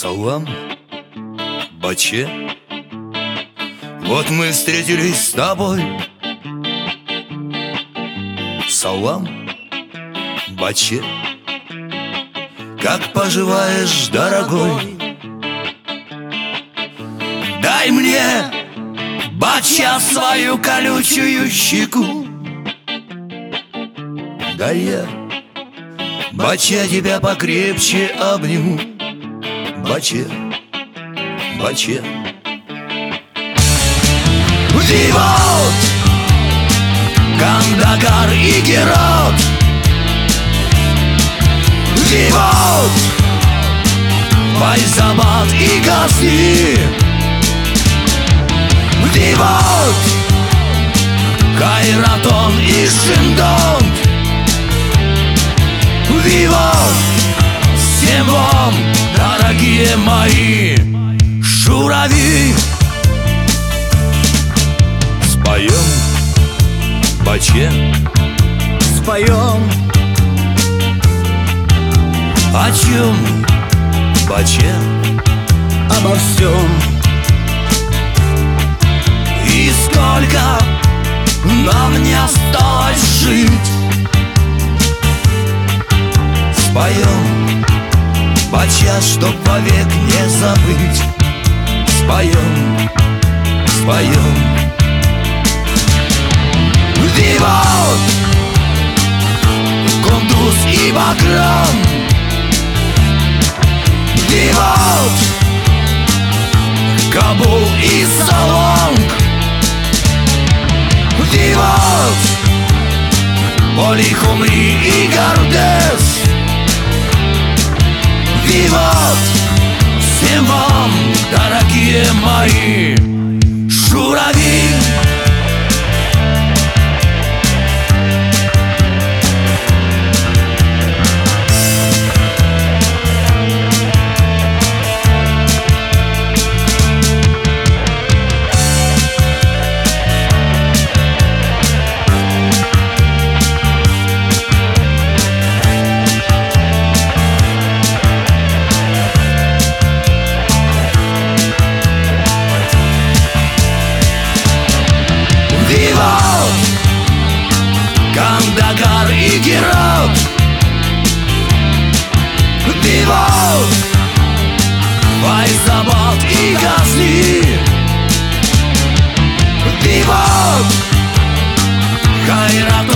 Салам, Баче. Вот мы встретились с тобой. Салам, Баче. Как поживаешь, дорогой? Дай мне, Бача, свою колючую щеку. Да я, Бача, тебя покрепче обниму. Баче, Баче. Виват, Кандагар и Герат. Виват, Файзабад и Газни. Виват, Хайратон и Шиндон. Виват, всем вам, дорогие мои журавли. Споем, Баче, споем. О чем, Баче? Обо всем. И сколько нам не осталось жить. Споем, Бача, чтоб вовек не забыть. Споем, споем. Виват, Кундуз и Баграм. Виват, Кабул и Салонг. Виват, Полихумри и Гардес. Виват, всем вам, дорогие мои журавли. Кандагар и Герат. Виват, Файзабад и Газни. Виват, Хайрат